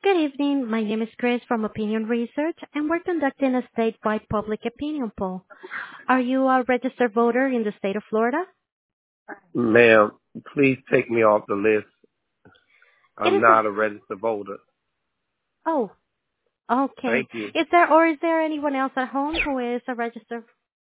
Good evening. My name is Chris from Opinion Research, and we're conducting a statewide public opinion poll. Are you a registered voter in the state of Florida? Ma'am, please take me off the list. It I'm is not a registered voter. Oh, okay. Thank you. Is there anyone else at home who is a registered